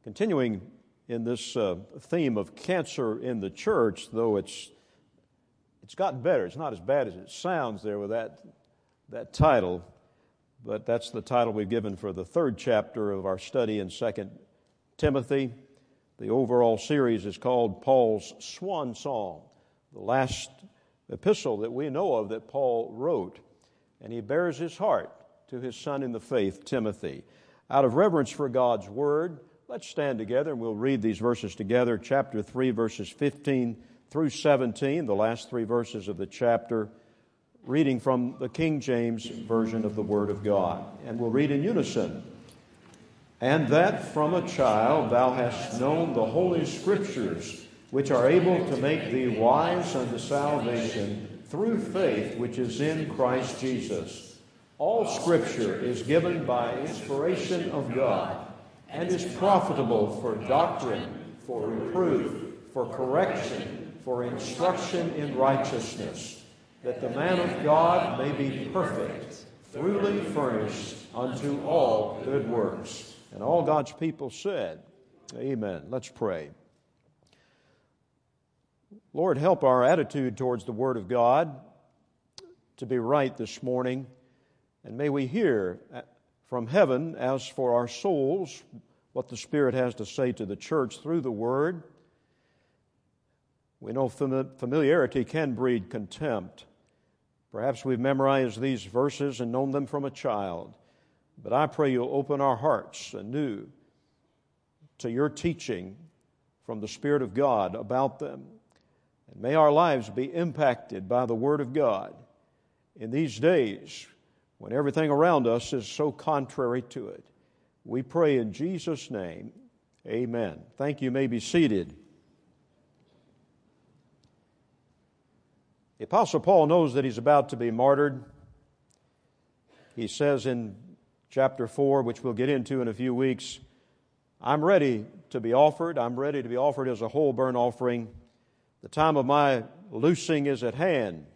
Continuing in this theme of cancer in the church, though it's gotten better. It's not as bad as it sounds there with that title, but that's the title we've given for the third chapter of our study in 2 Timothy. The overall series is called Paul's Swan Song, the last epistle that we know of that Paul wrote, and he bears his heart to his son in the faith, Timothy. Out of reverence for God's Word, let's stand together and we'll read these verses together. Chapter 3, verses 15 through 17, the last three verses of the chapter, reading from the King James Version of the Word of God. And we'll read in unison. And that from a child thou hast known the Holy Scriptures, which are able to make thee wise unto salvation through faith which is in Christ Jesus. All Scripture is given by inspiration of God, and is profitable for doctrine, for reproof, for correction, for instruction in righteousness, that the man of God may be perfect, truly furnished unto all good works. And all God's people said, Amen. Let's pray. Lord, help our attitude towards the Word of God to be right this morning, and may we hear from heaven, as for our souls, what the Spirit has to say to the church through the Word. We know familiarity can breed contempt. Perhaps we've memorized these verses and known them from a child, but I pray you'll open our hearts anew to your teaching from the Spirit of God about them. And may our lives be impacted by the Word of God in these days when everything around us is so contrary to it. We pray in Jesus' name, amen. Thank you. You may be seated. The Apostle Paul knows that he's about to be martyred. He says in chapter 4, which we'll get into in a few weeks, I'm ready to be offered. I'm ready to be offered as a whole burnt offering. The time of my loosing is at hand.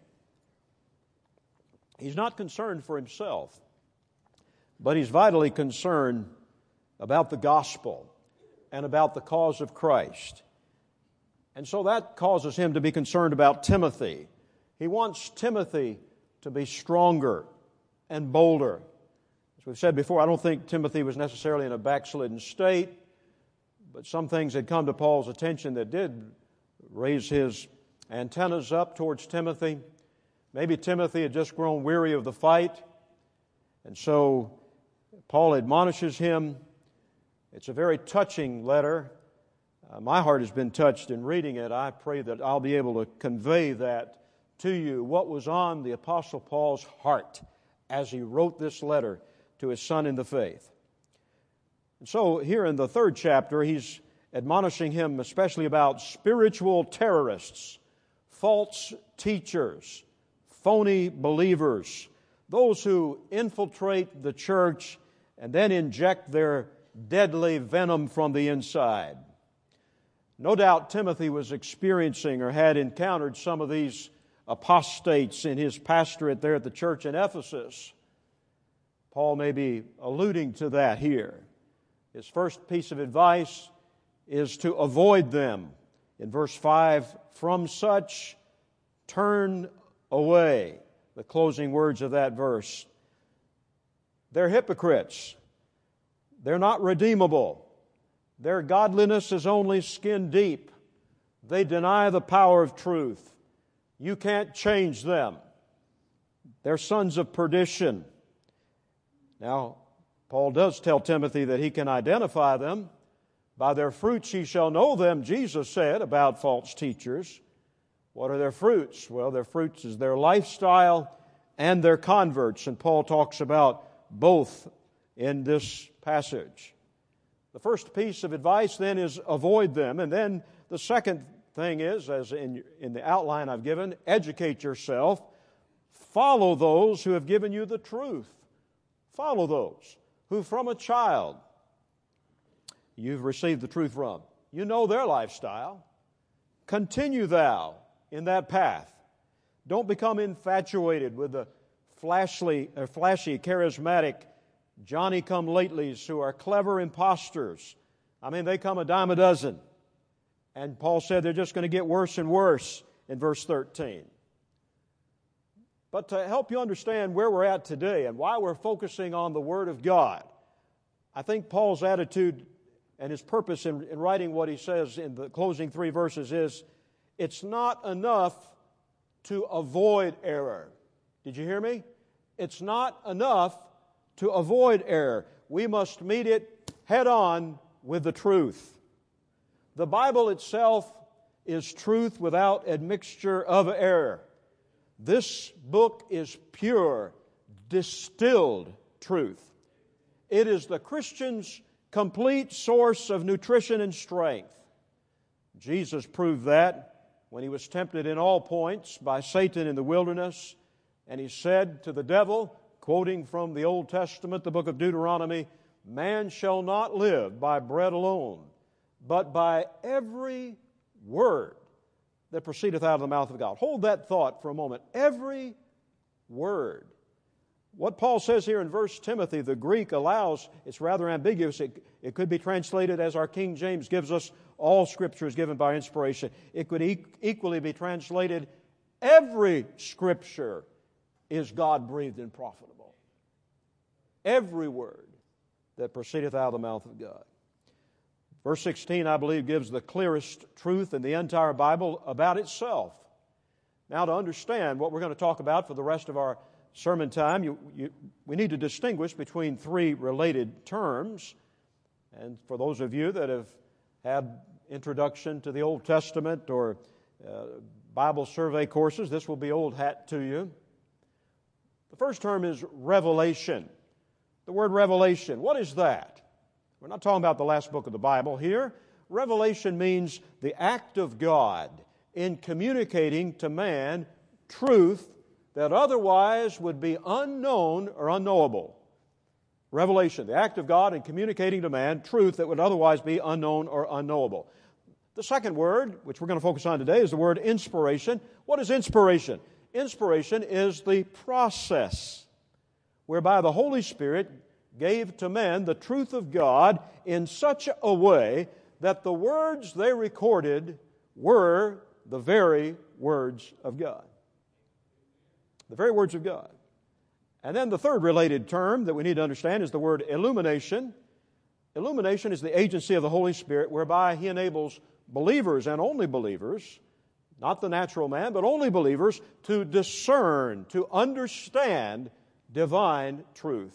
He's not concerned for himself, but he's vitally concerned about the gospel and about the cause of Christ. And so that causes him to be concerned about Timothy. He wants Timothy to be stronger and bolder. As we've said before, I don't think Timothy was necessarily in a backslidden state, but some things had come to Paul's attention that did raise his antennas up towards Timothy. Maybe Timothy had just grown weary of the fight, and so Paul admonishes him. It's a very touching letter. My heart has been touched in reading it. I pray that I'll be able to convey that to you, what was on the Apostle Paul's heart as he wrote this letter to his son in the faith. And so here in the third chapter, he's admonishing him especially about spiritual terrorists, false teachers, phony believers, those who infiltrate the church and then inject their deadly venom from the inside. No doubt Timothy was experiencing or had encountered some of these apostates in his pastorate there at the church in Ephesus. Paul may be alluding to that here. His first piece of advice is to avoid them. In verse 5, from such turn away, the closing words of that verse. They're hypocrites. They're not redeemable. Their godliness is only skin deep. They deny the power of truth. You can't change them. They're sons of perdition. Now, Paul does tell Timothy that he can identify them. By their fruits ye shall know them, Jesus said about false teachers. What are their fruits? Well, their fruits is their lifestyle and their converts. And Paul talks about both in this passage. The first piece of advice then is avoid them. And then the second thing is, as in the outline I've given, educate yourself. Follow those who have given you the truth. Follow those who from a child you've received the truth from. You know their lifestyle. Continue thou in that path. Don't become infatuated with the flashy, charismatic Johnny-come-latelys who are clever imposters. I mean, they come a dime a dozen. And Paul said they're just going to get worse and worse in verse 13. But to help you understand where we're at today and why we're focusing on the Word of God, I think Paul's attitude and his purpose in writing what he says in the closing 3 verses is, it's not enough to avoid error. Did you hear me? It's not enough to avoid error. We must meet it head on with the truth. The Bible itself is truth without admixture of error. This book is pure, distilled truth. It is the Christian's complete source of nutrition and strength. Jesus proved that when he was tempted in all points by Satan in the wilderness, and he said to the devil, quoting from the Old Testament, the book of Deuteronomy, "Man shall not live by bread alone, but by every word that proceedeth out of the mouth of God." Hold that thought for a moment. Every word. What Paul says here in verse Timothy, the Greek allows, it's rather ambiguous. It could be translated as our King James gives us, all Scripture is given by inspiration. It could equally be translated, every Scripture is God-breathed and profitable. Every word that proceedeth out of the mouth of God. Verse 16, I believe, gives the clearest truth in the entire Bible about itself. Now, to understand what we're going to talk about for the rest of our sermon time, we need to distinguish between 3 related terms. And for those of you that have had introduction to the Old Testament or Bible survey courses, this will be old hat to you. The first term is revelation. The word revelation, what is that? We're not talking about the last book of the Bible here. Revelation means the act of God in communicating to man truth that otherwise would be unknown or unknowable. Revelation, the act of God in communicating to man truth that would otherwise be unknown or unknowable. The second word, which we're going to focus on today, is the word inspiration. What is inspiration? Inspiration is the process whereby the Holy Spirit gave to men the truth of God in such a way that the words they recorded were the very words of God. The very words of God. And then the third related term that we need to understand is the word illumination. Illumination is the agency of the Holy Spirit whereby He enables believers and only believers, not the natural man, but only believers, to discern, to understand divine truth.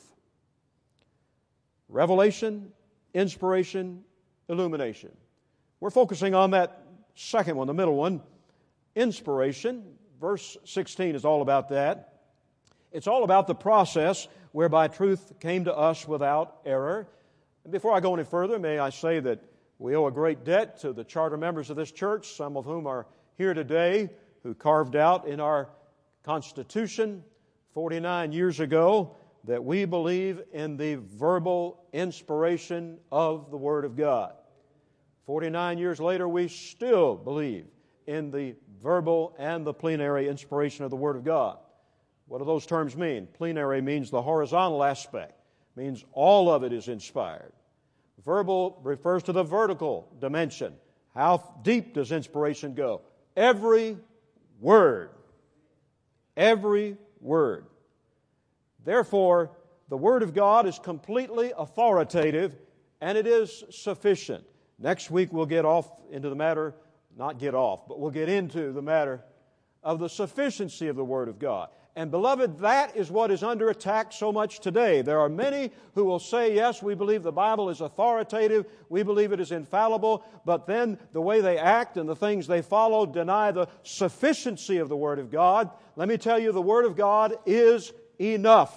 Revelation, inspiration, illumination. We're focusing on that second one, the middle one, inspiration. Verse 16 is all about that. It's all about the process whereby truth came to us without error. And before I go any further, may I say that we owe a great debt to the charter members of this church, some of whom are here today, who carved out in our Constitution 49 years ago that we believe in the verbal inspiration of the Word of God. 49 years later, we still believe in the verbal and the plenary inspiration of the Word of God. What do those terms mean? Plenary means the horizontal aspect, means all of it is inspired. Verbal refers to the vertical dimension. How deep does inspiration go? Every word. Every word. Therefore, the Word of God is completely authoritative and it is sufficient. Next week we'll get off into the matter, not get off, but we'll get into the matter of the sufficiency of the Word of God. And beloved, that is what is under attack so much today. There are many who will say, yes, we believe the Bible is authoritative, we believe it is infallible, but then the way they act and the things they follow deny the sufficiency of the Word of God. Let me tell you, the Word of God is enough.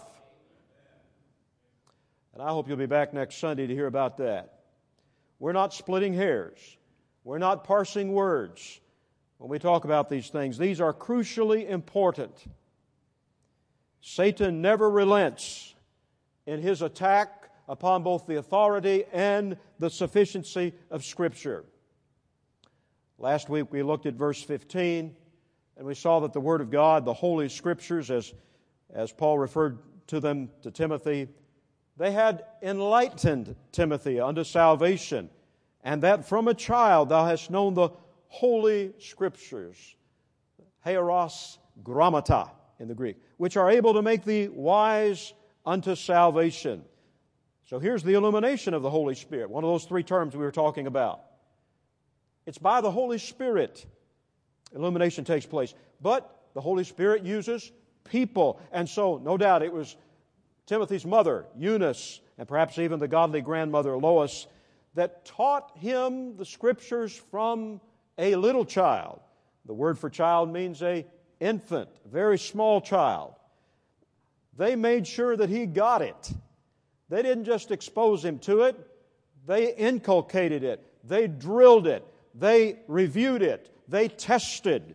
And I hope you'll be back next Sunday to hear about that. We're not splitting hairs. We're not parsing words when we talk about these things. These are crucially important. Satan never relents in his attack upon both the authority and the sufficiency of Scripture. Last week we looked at verse 15, and we saw that the Word of God, the Holy Scriptures, as Paul referred to them to Timothy, they had enlightened Timothy unto salvation and that from a child thou hast known the Holy Scriptures, Hieros grammata in the Greek, which are able to make thee wise unto salvation. So here's the illumination of the Holy Spirit, one of those three terms we were talking about. It's by the Holy Spirit illumination takes place. But the Holy Spirit uses people. And so, no doubt, it was Timothy's mother, Eunice, and perhaps even the godly grandmother, Lois, that taught him the Scriptures from a little child. The word for child means a infant, a very small child. They made sure that he got it. They didn't just expose him to it. They inculcated it. They drilled it. They reviewed it. They tested.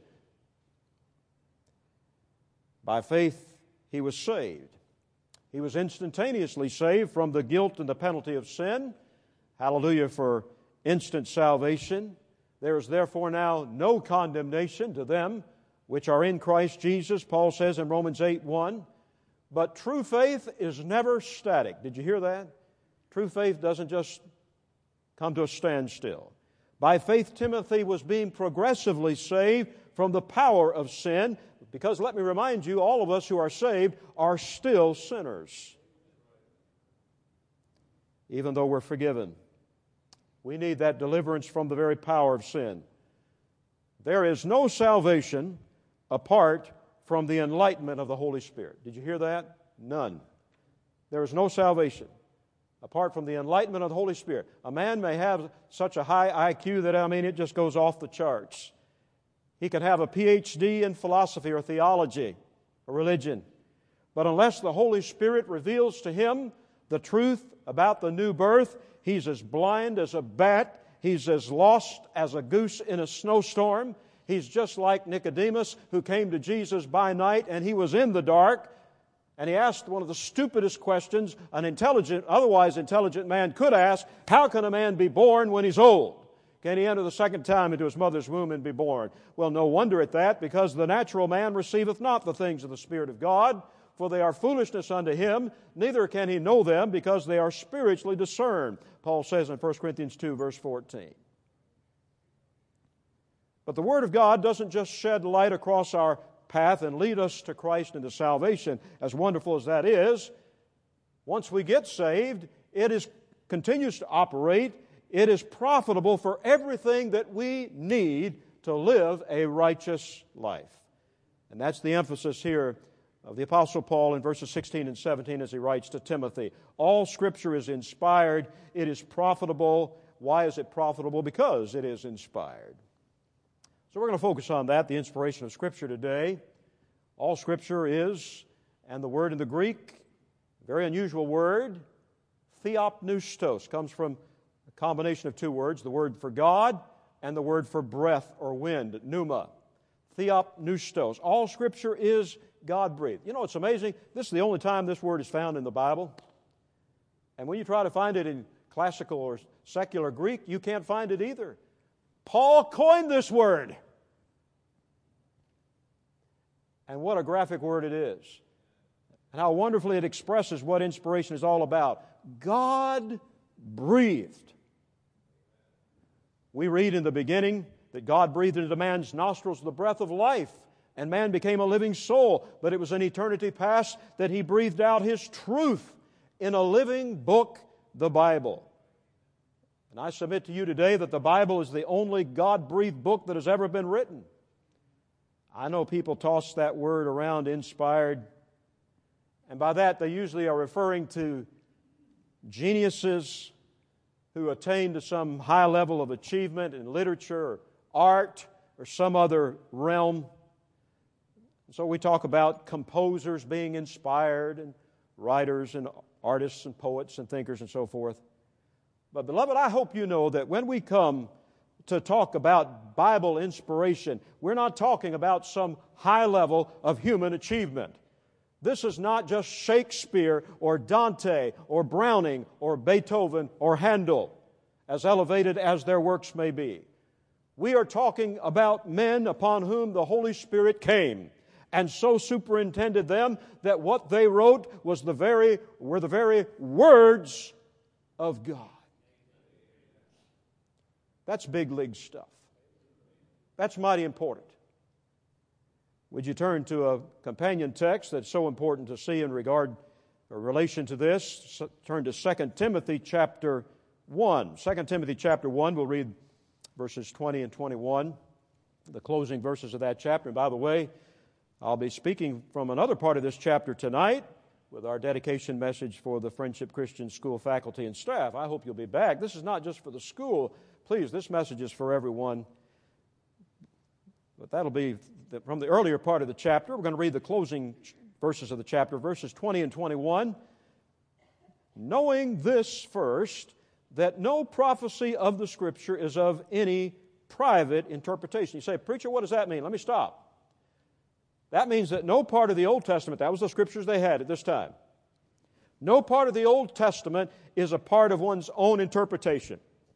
By faith, he was saved. He was instantaneously saved from the guilt and the penalty of sin. Hallelujah for instant salvation. There is therefore now no condemnation to them which are in Christ Jesus, Paul says in Romans 8:1. But true faith is never static. Did you hear that? True faith doesn't just come to a standstill. By faith, Timothy was being progressively saved from the power of sin, because let me remind you, all of us who are saved are still sinners. Even though we're forgiven, we need that deliverance from the very power of sin. There is no salvation apart from the enlightenment of the Holy Spirit. Did you hear that? None. There is no salvation apart from the enlightenment of the Holy Spirit. A man may have such a high IQ that, it just goes off the charts. He could have a PhD in philosophy or theology or religion. But unless the Holy Spirit reveals to him the truth about the new birth, he's as blind as a bat. He's as lost as a goose in a snowstorm. He's just like Nicodemus, who came to Jesus by night and he was in the dark. And he asked one of the stupidest questions an otherwise intelligent man could ask: how can a man be born when he's old? Can he enter the second time into his mother's womb and be born? Well, no wonder at that, because the natural man receiveth not the things of the Spirit of God, for they are foolishness unto him, neither can he know them, because they are spiritually discerned, Paul says in 1 Corinthians 2, verse 14. But the Word of God doesn't just shed light across our path and lead us to Christ and to salvation, as wonderful as that is. Once we get saved, it continues to operate. It is profitable for everything that we need to live a righteous life. And that's the emphasis here of the Apostle Paul in verses 16 and 17 as he writes to Timothy. All Scripture is inspired. It is profitable. Why is it profitable? Because it is inspired. So we're going to focus on that, the inspiration of Scripture today. All Scripture is, and the word in the Greek, very unusual word, theopneustos, comes from a combination of two words, the word for God and the word for breath or wind, pneuma. Theopneustos. All Scripture is God-breathed. You know, it's amazing. This is the only time this word is found in the Bible. And when you try to find it in classical or secular Greek, you can't find it either. Paul coined this word. And what a graphic word it is. And how wonderfully it expresses what inspiration is all about. God breathed. We read in the beginning that God breathed into man's nostrils the breath of life, and man became a living soul. But it was in eternity past that He breathed out His truth in a living book, the Bible. And I submit to you today that the Bible is the only God-breathed book that has ever been written. I know people toss that word around, inspired, and by that they usually are referring to geniuses who attain to some high level of achievement in literature or art or some other realm. So we talk about composers being inspired and writers and artists and poets and thinkers and so forth. But beloved, I hope you know that when we come to talk about Bible inspiration, we're not talking about some high level of human achievement. This is not just Shakespeare or Dante or Browning or Beethoven or Handel, as elevated as their works may be. We are talking about men upon whom the Holy Spirit came and so superintended them that what they wrote were the very words of God. That's big league stuff. That's mighty important. Would you turn to a companion text that's so important to see in regard or relation to this? Turn to 2 Timothy chapter 1. 2 Timothy chapter 1, we'll read verses 20 and 21, the closing verses of that chapter. And by the way, I'll be speaking from another part of this chapter tonight with our dedication message for the Friendship Christian School faculty and staff. I hope you'll be back. This is not just for the school. Please, this message is for everyone. But that'll be from the earlier part of the chapter. We're going to read the closing verses of the chapter, verses 20 and 21. Knowing this first, that no prophecy of the Scripture is of any private interpretation. You say, preacher, what does that mean? Let me stop. That means that no part of the Old Testament, that was the Scriptures they had at this time, no part of the Old Testament is a part of one's own interpretation.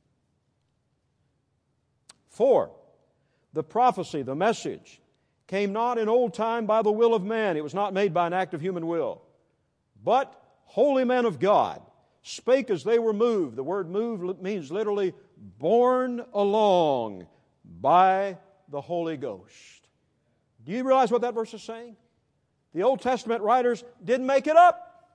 4. The prophecy, the message, came not in old time by the will of man. It was not made by an act of human will. But holy men of God spake as they were moved. The word moved means literally borne along by the Holy Ghost. Do you realize what that verse is saying? The Old Testament writers didn't make it up.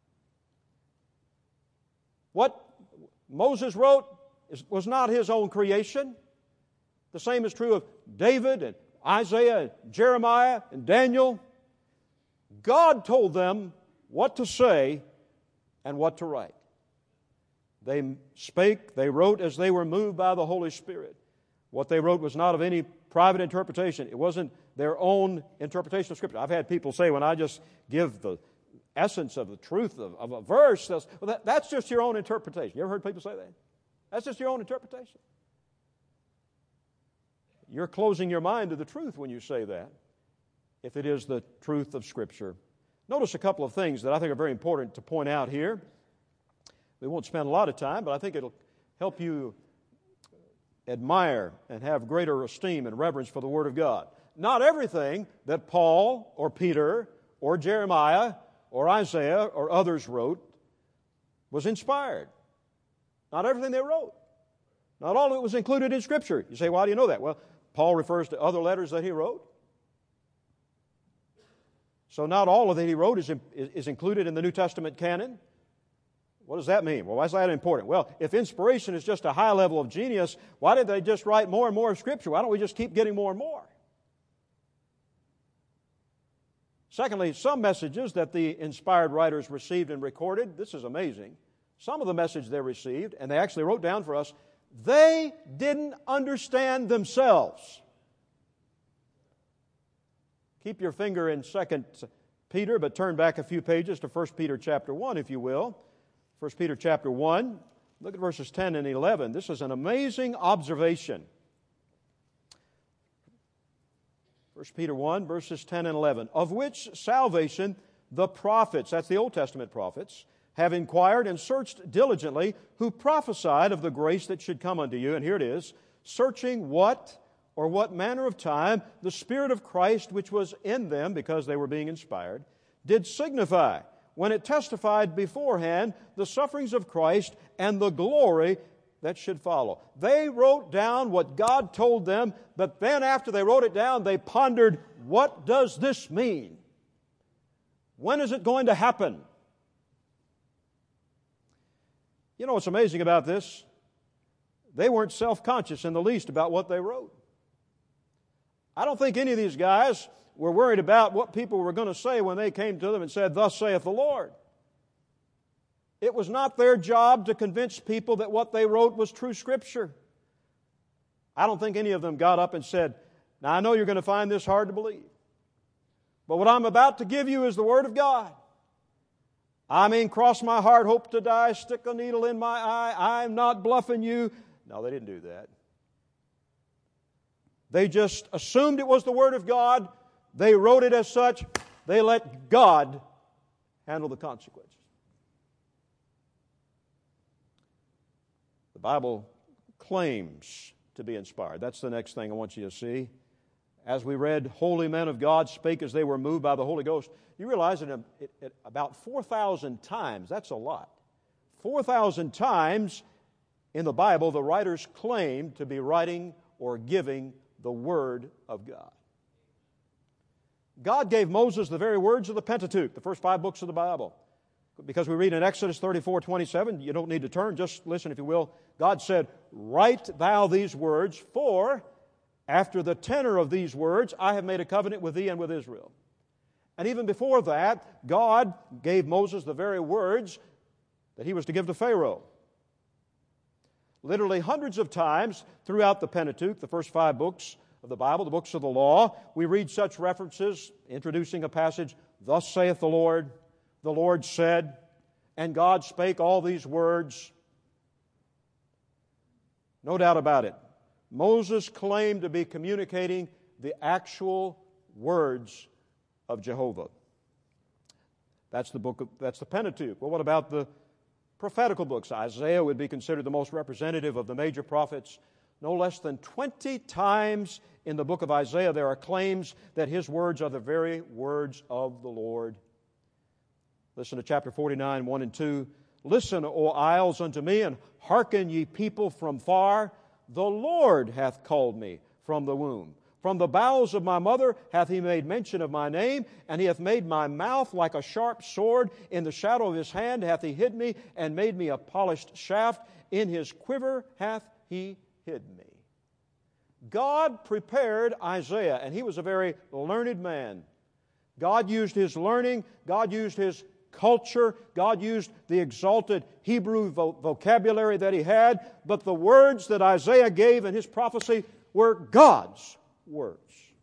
What Moses wrote was not his own creation. The same is true of David and Isaiah and Jeremiah and Daniel. God told them what to say and what to write. They spake, they wrote as they were moved by the Holy Spirit. What they wrote was not of any private interpretation. It wasn't their own interpretation of Scripture. I've had people say, when I just give the essence of the truth of a verse, well, that's just your own interpretation. You ever heard people say that? That's just your own interpretation. You're closing your mind to the truth when you say that, if it is the truth of Scripture. Notice a couple of things that I think are very important to point out here. We won't spend a lot of time, but I think it'll help you admire and have greater esteem and reverence for the Word of God. Not everything that Paul or Peter or Jeremiah or Isaiah or others wrote was inspired. Not everything they wrote. Not all of it was included in Scripture. You say, why do you know that? Well, Paul refers to other letters that he wrote. So not all of that he wrote is included in the New Testament canon. What does that mean? Well, why is that important? Well, if inspiration is just a high level of genius, why did they just write more and more of Scripture? Why don't we just keep getting more and more? Secondly, some messages that the inspired writers received and recorded, this is amazing. Some of the message they received, and they actually wrote down for us, they didn't understand themselves. Keep your finger in 2 Peter, but turn back a few pages to 1 Peter chapter 1, if you will. 1 Peter chapter 1, look at verses 10 and 11. This is an amazing observation. 1 Peter 1, verses 10 and 11. Of which salvation the prophets, that's the Old Testament prophets, have inquired and searched diligently, who prophesied of the grace that should come unto you. And here it is, searching what manner of time the Spirit of Christ which was in them, because they were being inspired, did signify, when it testified beforehand the sufferings of Christ and the glory that should follow. They wrote down what God told them, but then after they wrote it down, they pondered, what does this mean? When is it going to happen? You know what's amazing about this? They weren't self-conscious in the least about what they wrote. I don't think any of these guys were worried about what people were going to say when they came to them and said, thus saith the Lord. It was not their job to convince people that what they wrote was true Scripture. I don't think any of them got up and said, now I know you're going to find this hard to believe, but what I'm about to give you is the Word of God. I mean, cross my heart, hope to die, stick a needle in my eye, I'm not bluffing you. No, they didn't do that. They just assumed it was the Word of God. They wrote it as such. They let God handle the consequences. The Bible claims to be inspired. That's the next thing I want you to see. As we read, holy men of God spake as they were moved by the Holy Ghost. You realize that about 4,000 times, that's a lot. 4,000 times in the Bible the writers claim to be writing or giving the Word of God. God gave Moses the very words of the Pentateuch, the first 5 books of the Bible. Because we read in Exodus 34:27, you don't need to turn, just listen if you will. God said, "Write thou these words, for after the tenor of these words I have made a covenant with thee and with Israel." And even before that, God gave Moses the very words that he was to give to Pharaoh. Literally hundreds of times throughout the Pentateuch, the first 5 books of the Bible, the books of the law, we read such references, introducing a passage, "Thus saith the Lord said, and God spake all these words." No doubt about it. Moses claimed to be communicating the actual words of Jehovah. That's the Pentateuch. Well, what about the prophetical books? Isaiah would be considered the most representative of the major prophets. No less than 20 times in the book of Isaiah there are claims that his words are the very words of the Lord. Listen to chapter 49, 1 and 2. "Listen, O isles, unto me, and hearken, ye people from far. The Lord hath called me from the womb. From the bowels of my mother hath He made mention of my name, and He hath made my mouth like a sharp sword. In the shadow of His hand hath He hid me, and made me a polished shaft. In His quiver hath He hid me." God prepared Isaiah, and he was a very learned man. God used his learning, God used his culture, God used the exalted Hebrew vocabulary that he had, but the words that Isaiah gave in his prophecy were God's words.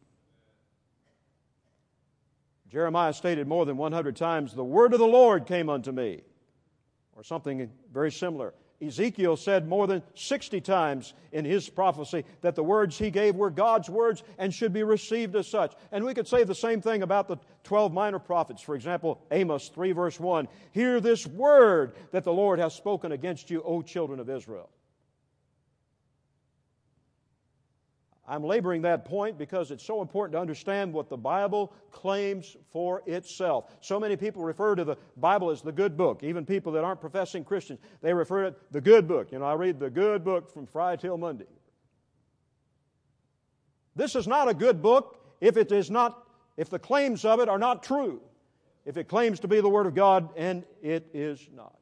Jeremiah stated more than 100 times, "The word of the Lord came unto me," or something very similar. Ezekiel said more than 60 times in his prophecy that the words he gave were God's words and should be received as such. And we could say the same thing about the 12 minor prophets. For example, Amos 3 verse 1, "Hear this word that the Lord hath spoken against you, O children of Israel." I'm laboring that point because it's so important to understand what the Bible claims for itself. So many people refer to the Bible as the good book. Even people that aren't professing Christians, they refer to the good book. You know, I read the good book from Friday till Monday. This is not a good book if the claims of it are not true. If it claims to be the Word of God and it is not.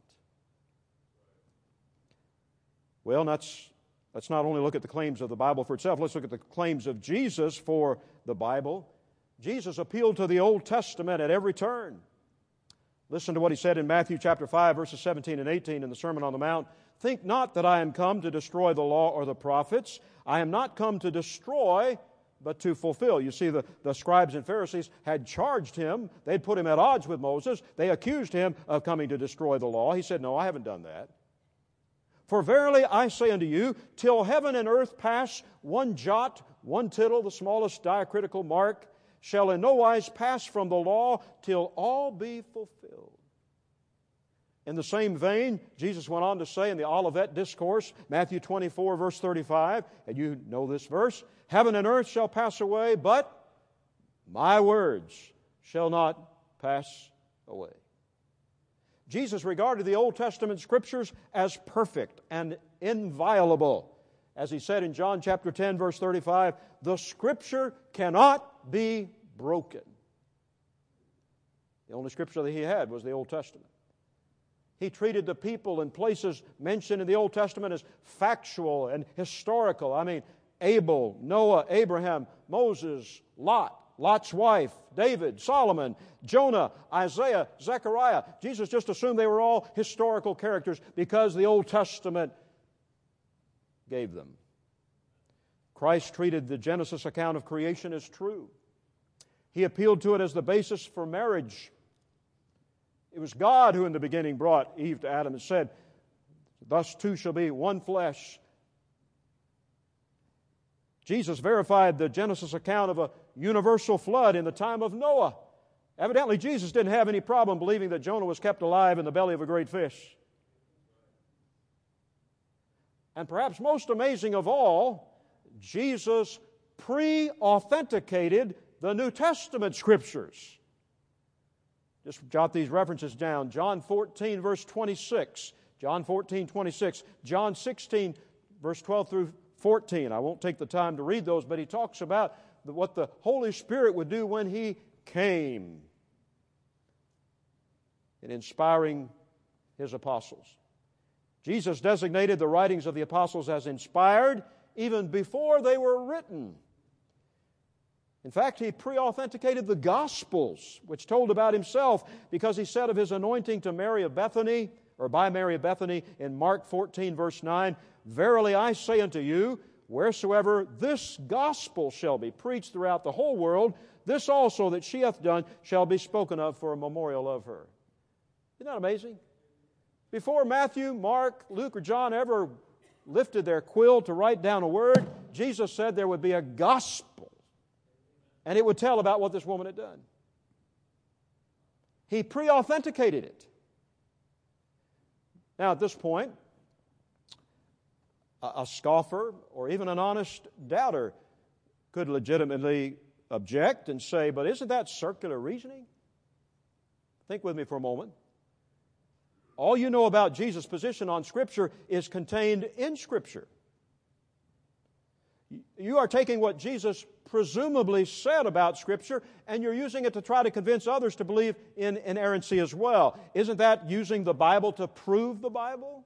Well, let's not only look at the claims of the Bible for itself, let's look at the claims of Jesus for the Bible. Jesus appealed to the Old Testament at every turn. Listen to what he said in Matthew chapter 5, verses 17 and 18 in the Sermon on the Mount. "Think not that I am come to destroy the law or the prophets. I am not come to destroy, but to fulfill." You see, the scribes and Pharisees had charged him. They'd put him at odds with Moses. They accused him of coming to destroy the law. He said, "No, I haven't done that. For verily I say unto you, till heaven and earth pass, one jot, one tittle, the smallest diacritical mark, shall in no wise pass from the law till all be fulfilled." In the same vein, Jesus went on to say in the Olivet Discourse, Matthew 24, verse 35, and you know this verse, "Heaven and earth shall pass away, but my words shall not pass away." Jesus regarded the Old Testament Scriptures as perfect and inviolable. As he said in John chapter 10, verse 35, "The Scripture cannot be broken." The only Scripture that he had was the Old Testament. He treated the people and places mentioned in the Old Testament as factual and historical. I mean, Abel, Noah, Abraham, Moses, Lot's wife, David, Solomon, Jonah, Isaiah, Zechariah. Jesus just assumed they were all historical characters because the Old Testament gave them. Christ treated the Genesis account of creation as true. He appealed to it as the basis for marriage. It was God who in the beginning brought Eve to Adam and said, "Thus two shall be one flesh." Jesus verified the Genesis account of a universal flood in the time of Noah. Evidently, Jesus didn't have any problem believing that Jonah was kept alive in the belly of a great fish. And perhaps most amazing of all, Jesus pre-authenticated the New Testament Scriptures. Just jot these references down. John 14, verse 26. John 14:26. John 16, verse 12 through 14. I won't take the time to read those, but he talks about what the Holy Spirit would do when He came in inspiring His apostles. Jesus designated the writings of the apostles as inspired even before they were written. In fact, He pre-authenticated the Gospels, which told about Himself, because He said of His anointing to Mary of Bethany, or by Mary of Bethany, in Mark 14, verse 9, "Verily I say unto you, wheresoever this gospel shall be preached throughout the whole world, this also that she hath done shall be spoken of for a memorial of her." Isn't that amazing? Before Matthew, Mark, Luke, or John ever lifted their quill to write down a word, Jesus said there would be a gospel, and it would tell about what this woman had done. He pre-authenticated it. Now, at this point, a scoffer or even an honest doubter could legitimately object and say, "But isn't that circular reasoning?" Think with me for a moment. All you know about Jesus' position on Scripture is contained in Scripture. You are taking what Jesus presumably said about Scripture, and you're using it to try to convince others to believe in inerrancy as well. Isn't that using the Bible to prove the Bible?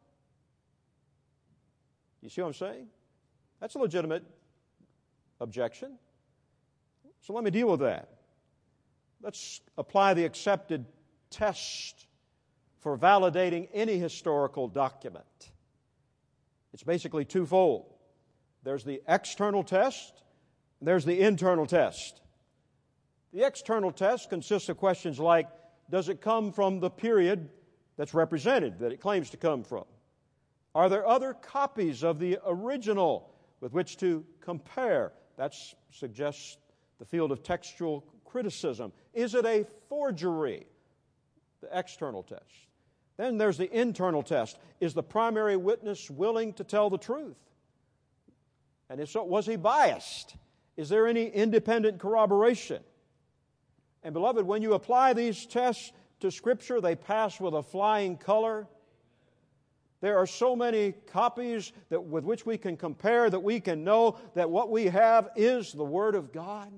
You see what I'm saying? That's a legitimate objection. So let me deal with that. Let's apply the accepted test for validating any historical document. It's basically twofold. There's the external test, and there's the internal test. The external test consists of questions like, does it come from the period that's represented, that it claims to come from? Are there other copies of the original with which to compare? That suggests the field of textual criticism. Is it a forgery? The external test. Then there's the internal test. Is the primary witness willing to tell the truth? And if so, was he biased? Is there any independent corroboration? And beloved, when you apply these tests to Scripture, they pass with a flying color. There are so many copies with which we can compare that we can know that what we have is the Word of God.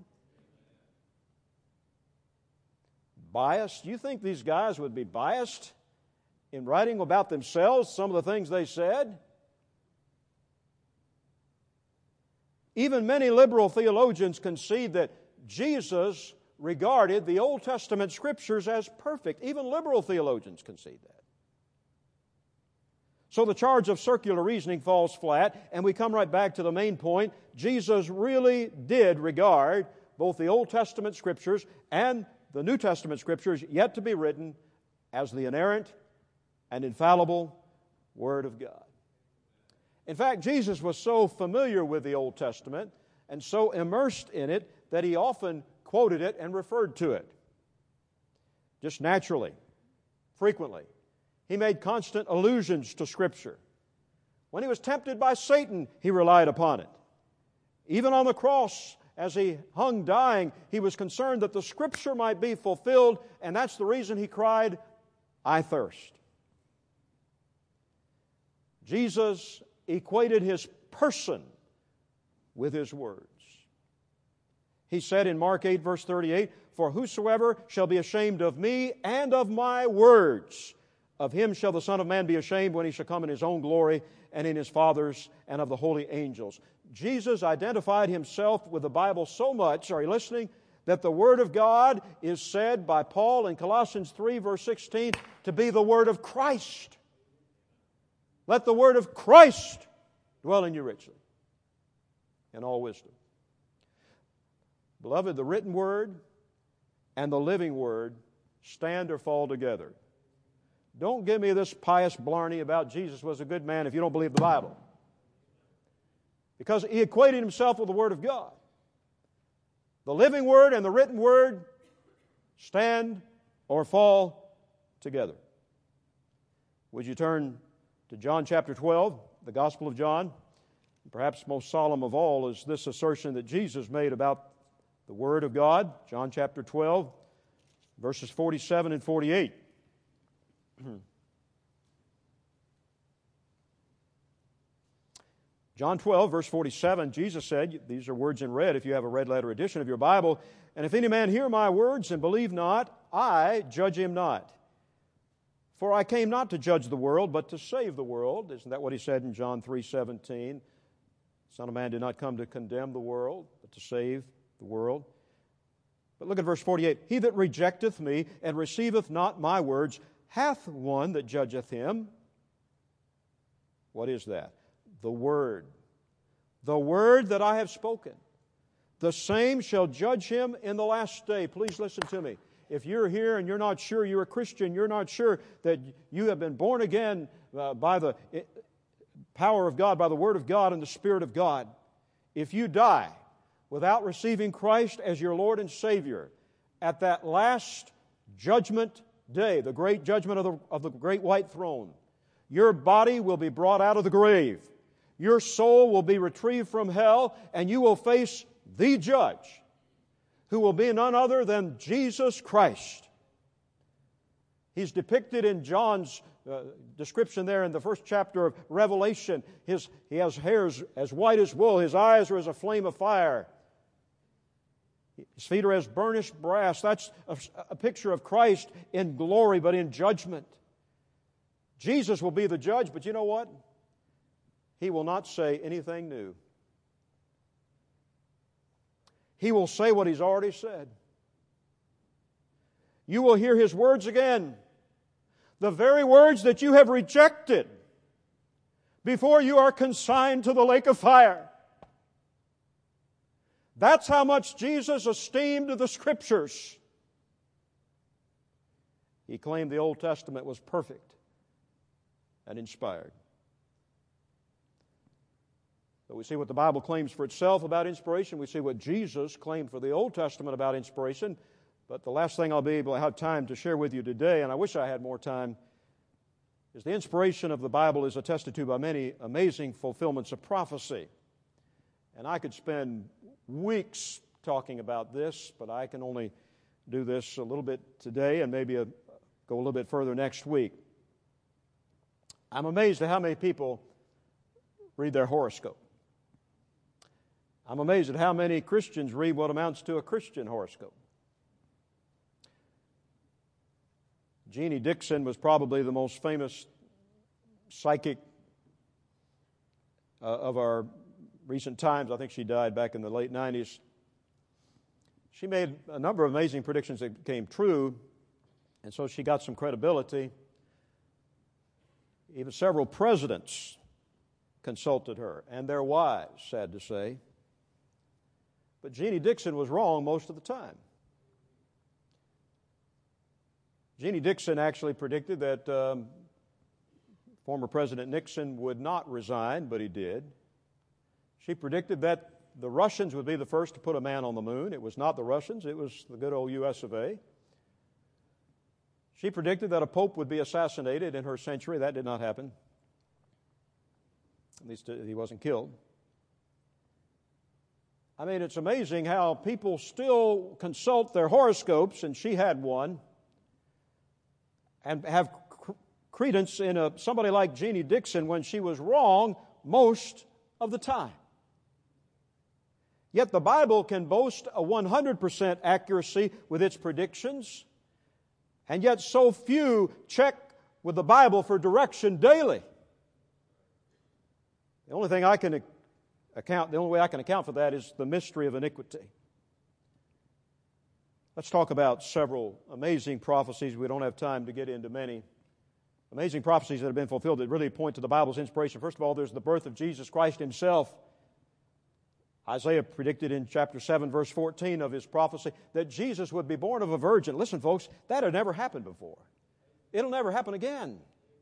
Biased? Do you think these guys would be biased in writing about themselves, some of the things they said? Even many liberal theologians concede that Jesus regarded the Old Testament Scriptures as perfect. Even liberal theologians concede that. So the charge of circular reasoning falls flat, and we come right back to the main point. Jesus really did regard both the Old Testament Scriptures and the New Testament Scriptures yet to be written as the inerrant and infallible Word of God. In fact, Jesus was so familiar with the Old Testament and so immersed in it that He often quoted it and referred to it. Just naturally, frequently. He made constant allusions to Scripture. When He was tempted by Satan, He relied upon it. Even on the cross, as He hung dying, He was concerned that the Scripture might be fulfilled, and that's the reason He cried, "I thirst." Jesus equated His person with His words. He said in Mark 8, verse 38, "For whosoever shall be ashamed of me and of my words, of him shall the Son of Man be ashamed when He shall come in His own glory and in His Father's and of the holy angels." Jesus identified Himself with the Bible so much, are you listening, that the Word of God is said by Paul in Colossians 3, verse 16, to be the Word of Christ. Let the Word of Christ dwell in you richly, in all wisdom. Beloved, the written Word and the living Word stand or fall together. Don't give me this pious blarney about Jesus was a good man if you don't believe the Bible. Because He equated Himself with the Word of God. The living Word and the written Word stand or fall together. Would you turn to John chapter 12, the Gospel of John? Perhaps most solemn of all is this assertion that Jesus made about the Word of God. John chapter 12, verses 47 and 48. John 12, verse 47, Jesus said, these are words in red if you have a red letter edition of your Bible, "And if any man hear my words and believe not, I judge him not. For I came not to judge the world, but to save the world." Isn't that what he said in John 3:17? "The Son of Man did not come to condemn the world, but to save the world." But look at verse 48. "He that rejecteth me and receiveth not my words hath one that judgeth him." What is that? The Word. "The word that I have spoken, the same shall judge him in the last day." Please listen to me. If you're here and you're not sure you're a Christian, you're not sure that you have been born again by the power of God, by the Word of God and the Spirit of God, if you die without receiving Christ as your Lord and Savior, at that last judgment day, the great judgment of the great white throne, your body will be brought out of the grave. Your soul will be retrieved from hell, and you will face the judge, who will be none other than Jesus Christ. He's depicted in John's description there in the first chapter of Revelation. He has hairs as white as wool. His eyes are as a flame of fire. His feet are as burnished brass. That's a picture of Christ in glory, but in judgment. Jesus will be the judge, but you know what? He will not say anything new. He will say what He's already said. You will hear His words again. The very words that you have rejected before you are consigned to the lake of fire. That's how much Jesus esteemed the Scriptures. He claimed the Old Testament was perfect and inspired. So we see what the Bible claims for itself about inspiration. We see what Jesus claimed for the Old Testament about inspiration. But the last thing I'll be able to have time to share with you today, and I wish I had more time, is the inspiration of the Bible is attested to by many amazing fulfillments of prophecy. And I could spend weeks talking about this, but I can only do this a little bit today and maybe go a little bit further next week. I'm amazed at how many people read their horoscope. I'm amazed at how many Christians read what amounts to a Christian horoscope. Jeannie Dixon was probably the most famous psychic of our recent times. I think she died back in the late 90s. She made a number of amazing predictions that came true, and so she got some credibility. Even several presidents consulted her, and their wives, sad to say. But Jeannie Dixon was wrong most of the time. Jeannie Dixon actually predicted that former President Nixon would not resign, but he did. She predicted that the Russians would be the first to put a man on the moon. It was not the Russians, it was the good old U.S. of A. She predicted that a pope would be assassinated in her century. That did not happen. At least he wasn't killed. I mean, it's amazing how people still consult their horoscopes, and she had one, and have credence in somebody like Jeannie Dixon when she was wrong most of the time. Yet the Bible can boast a 100% accuracy with its predictions, and yet so few check with the Bible for direction daily. The only way I can account for that is the mystery of iniquity. Let's talk about several amazing prophecies. We don't have time to get into many. Amazing prophecies that have been fulfilled that really point to the Bible's inspiration. First of all, there's the birth of Jesus Christ Himself. Isaiah predicted in chapter 7, verse 14 of his prophecy that Jesus would be born of a virgin. Listen, folks, that had never happened before. It'll never happen again.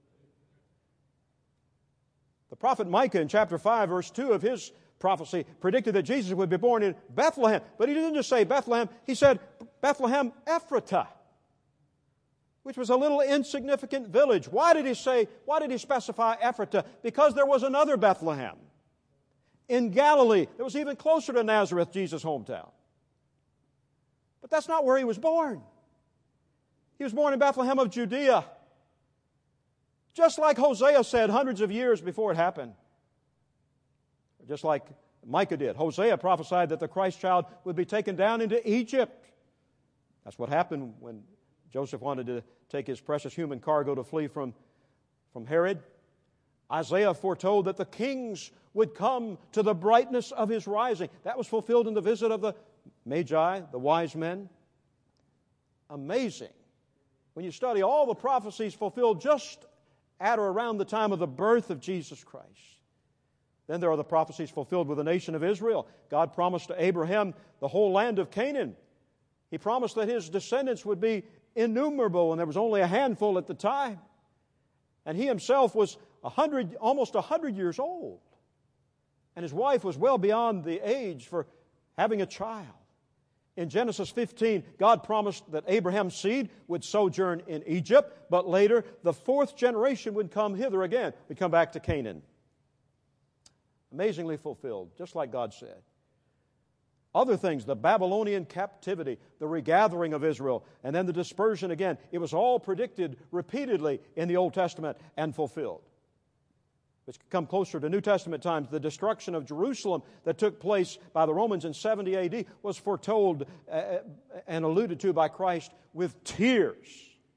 The prophet Micah in chapter 5, verse 2 of his prophecy predicted that Jesus would be born in Bethlehem. But he didn't just say Bethlehem, he said Bethlehem Ephratah, which was a little insignificant village. Why did he specify Ephratah? Because there was another Bethlehem in Galilee that was even closer to Nazareth, Jesus' hometown. But that's not where he was born. He was born in Bethlehem of Judea. Just like Hosea said hundreds of years before it happened. just like Micah did. Hosea prophesied that the Christ child would be taken down into Egypt. That's what happened when Joseph wanted to take his precious human cargo to flee from Herod. Isaiah foretold that the kings would come to the brightness of his rising. That was fulfilled in the visit of the Magi, the wise men. Amazing. When you study all the prophecies fulfilled just at or around the time of the birth of Jesus Christ. Then there are the prophecies fulfilled with the nation of Israel. God promised to Abraham the whole land of Canaan. He promised that his descendants would be innumerable, and there was only a handful at the time. And he himself was almost 100 years old. And his wife was well beyond the age for having a child. In Genesis 15, God promised that Abraham's seed would sojourn in Egypt, but later the fourth generation would come hither again. We'd come back to Canaan. Amazingly fulfilled, just like God said. Other things, the Babylonian captivity, the regathering of Israel, and then the dispersion again. It was all predicted repeatedly in the Old Testament and fulfilled. Which come closer to New Testament times, the destruction of Jerusalem that took place by the Romans in 70 A.D. was foretold and alluded to by Christ with tears.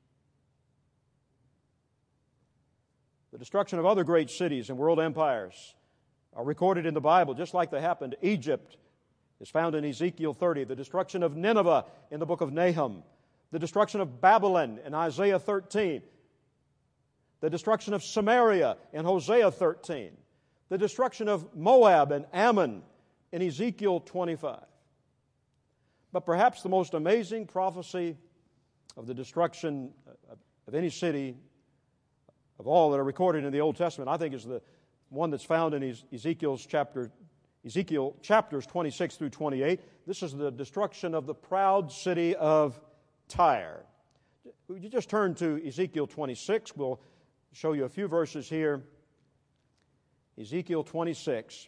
The destruction of other great cities and world empires are recorded in the Bible, just like they happened. Egypt is found in Ezekiel 30. The destruction of Nineveh in the book of Nahum. The destruction of Babylon in Isaiah 13. The destruction of Samaria in Hosea 13. The destruction of Moab and Ammon in Ezekiel 25. But perhaps the most amazing prophecy of the destruction of any city of all that are recorded in the Old Testament, I think, is the one that's found in Ezekiel chapters 26 through 28. This is the destruction of the proud city of Tyre. Would you just turn to Ezekiel 26? We'll show you a few verses here. Ezekiel 26.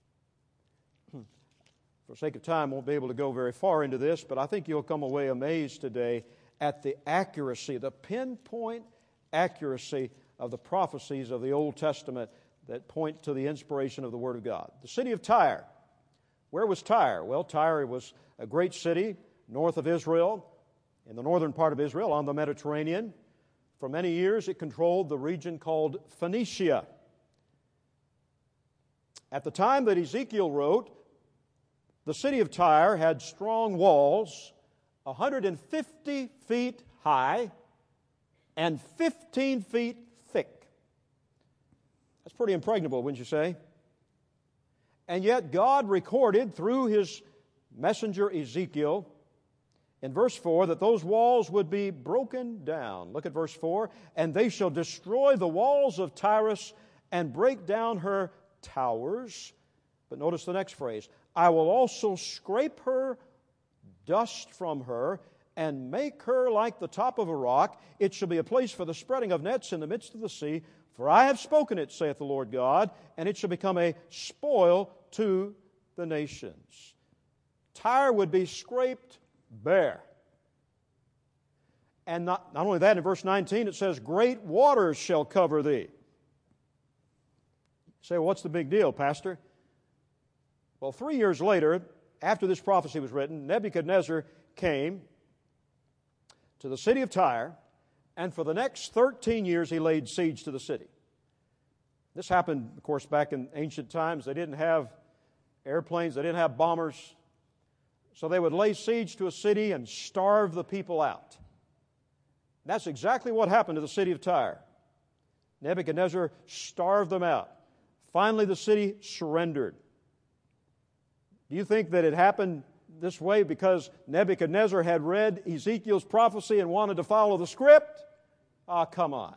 For sake of time, won't be able to go very far into this, but I think you'll come away amazed today at the accuracy, the pinpoint accuracy of the prophecies of the Old Testament that point to the inspiration of the Word of God. The city of Tyre. Where was Tyre? Well, Tyre was a great city north of Israel, in the northern part of Israel, on the Mediterranean. For many years, it controlled the region called Phoenicia. At the time that Ezekiel wrote, the city of Tyre had strong walls, 150 feet high and 15 feet thick. That's pretty impregnable, wouldn't you say? And yet God recorded through His messenger Ezekiel in verse 4 that those walls would be broken down. Look at verse 4. And they shall destroy the walls of Tyrus and break down her towers. But notice the next phrase. I will also scrape her dust from her and make her like the top of a rock. It shall be a place for the spreading of nets in the midst of the sea. For I have spoken it, saith the Lord God, and it shall become a spoil to the nations. Tyre would be scraped bare. And not only that, in verse 19 it says, great waters shall cover thee. You say, well, what's the big deal, Pastor? Well, 3 years later, after this prophecy was written, Nebuchadnezzar came to the city of Tyre, and for the next 13 years he laid siege to the city. This happened, of course, back in ancient times. They didn't have airplanes, they didn't have bombers. So they would lay siege to a city and starve the people out. That's exactly what happened to the city of Tyre. Nebuchadnezzar starved them out. Finally, the city surrendered. Do you think that it happened this way because Nebuchadnezzar had read Ezekiel's prophecy and wanted to follow the script? Come on.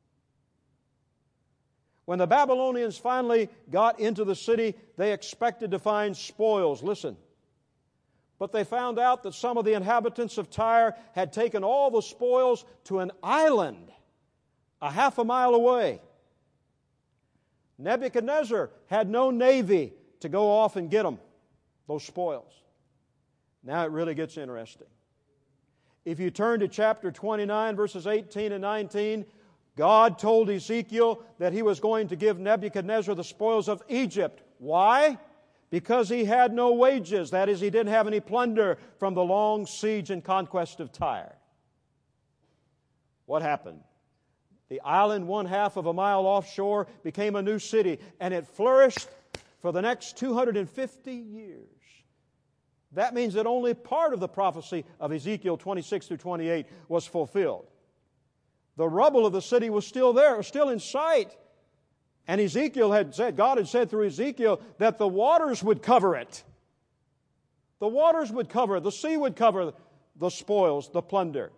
When the Babylonians finally got into the city, they expected to find spoils. Listen. But they found out that some of the inhabitants of Tyre had taken all the spoils to an island a half a mile away. Nebuchadnezzar had no navy to go off and get them, those spoils. Now it really gets interesting. If you turn to chapter 29, verses 18 and 19, God told Ezekiel that He was going to give Nebuchadnezzar the spoils of Egypt. Why? Because he had no wages. That is, he didn't have any plunder from the long siege and conquest of Tyre. What happened? The island, 1/2 of a mile offshore, became a new city, and it flourished for the next 250 years. That means that only part of the prophecy of Ezekiel 26 through 28 was fulfilled. The rubble of the city was still there, it was still in sight. And God had said through Ezekiel that the waters would cover it. The waters would cover it. The sea would cover the spoils, the plunder,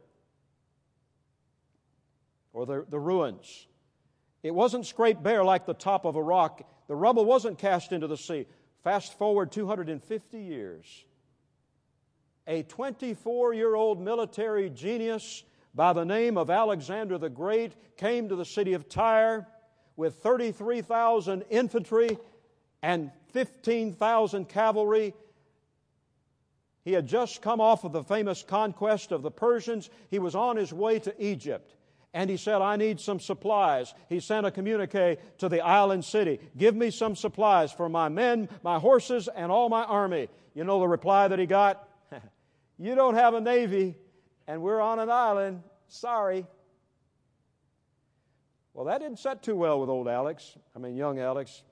or the ruins. It wasn't scraped bare like the top of a rock. The rubble wasn't cast into the sea. Fast forward 250 years. A 24-year-old military genius by the name of Alexander the Great came to the city of Tyre with 33,000 infantry and 15,000 cavalry. He had just come off of the famous conquest of the Persians. He was on his way to Egypt. And he said, I need some supplies. He sent a communique to the island city. Give me some supplies for my men, my horses, and all my army. You know the reply that he got? You don't have a navy, and we're on an island. Sorry. Well, that didn't set too well with young Alex.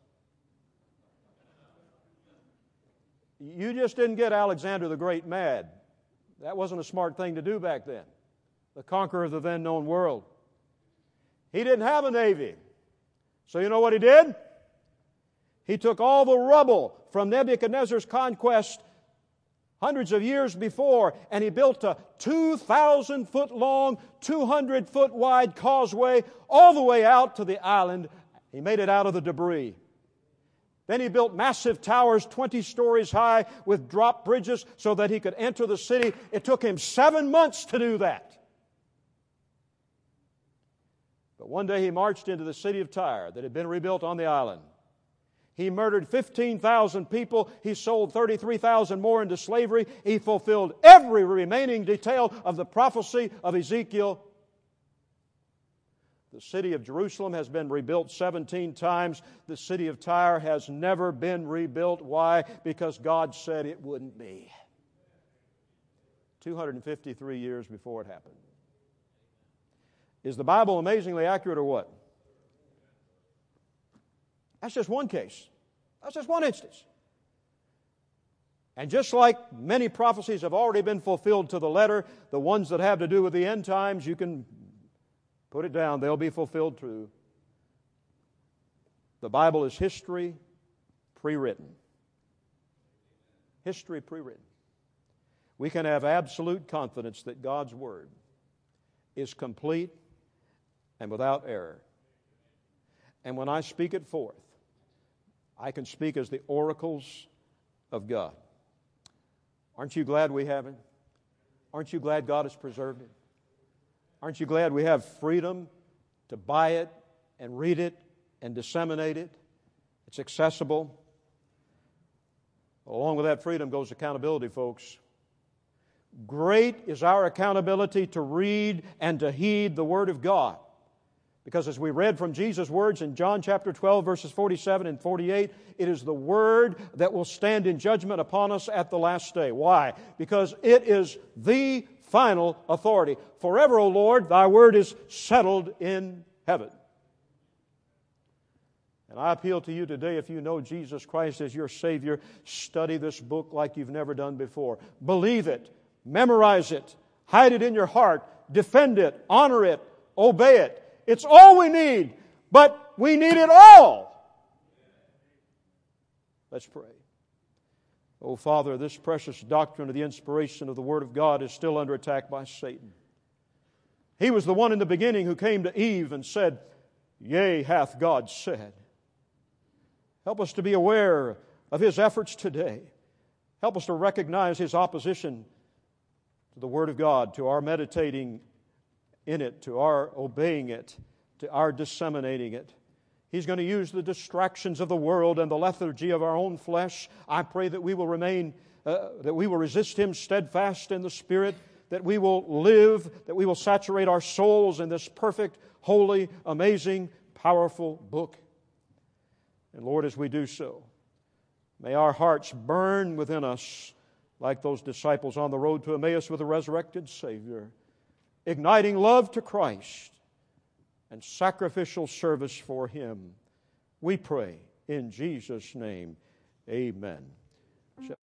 You just didn't get Alexander the Great mad. That wasn't a smart thing to do back then. The conqueror of the then known world. He didn't have a navy. So you know what he did? He took all the rubble from Nebuchadnezzar's conquest hundreds of years before, and he built a 2,000-foot long, 200-foot wide causeway all the way out to the island. He made it out of the debris. Then he built massive towers 20 stories high with drop bridges so that he could enter the city. It took him 7 months to do that. But one day he marched into the city of Tyre that had been rebuilt on the island. He murdered 15,000 people. He sold 33,000 more into slavery. He fulfilled every remaining detail of the prophecy of Ezekiel. The city of Jerusalem has been rebuilt 17 times. The city of Tyre has never been rebuilt. Why? Because God said it wouldn't be. 253 years before it happened. Is the Bible amazingly accurate or what? That's just one case. That's just one instance. And just like many prophecies have already been fulfilled to the letter, the ones that have to do with the end times, you can put it down. They'll be fulfilled too. The Bible is history pre-written. History pre-written. We can have absolute confidence that God's Word is complete and without error. And when I speak it forth, I can speak as the oracles of God. Aren't you glad we have it? Aren't you glad God has preserved it? Aren't you glad we have freedom to buy it and read it and disseminate it? It's accessible. Along with that freedom goes accountability, folks. Great is our accountability to read and to heed the Word of God. Because as we read from Jesus' words in John chapter 12, verses 47 and 48, it is the Word that will stand in judgment upon us at the last day. Why? Because it is the final authority. Forever, O Lord, Thy Word is settled in heaven. And I appeal to you today, if you know Jesus Christ as your Savior, study this book like you've never done before. Believe it. Memorize it. Hide it in your heart. Defend it. Honor it. Obey it. It's all we need, but we need it all. Let's pray. Oh, Father, this precious doctrine of the inspiration of the Word of God is still under attack by Satan. He was the one in the beginning who came to Eve and said, "Yea, hath God said." Help us to be aware of his efforts today. Help us to recognize his opposition to the Word of God, to our meditating in it, to our obeying it, to our disseminating it. He's going to use the distractions of the world and the lethargy of our own flesh. I pray that we will resist him steadfast in the Spirit, that we will live, that we will saturate our souls in this perfect, holy, amazing, powerful book. And Lord, as we do so, May our hearts burn within us like those disciples on the road to Emmaus with the resurrected Savior, igniting love to Christ and sacrificial service for Him. We pray in Jesus' name, amen.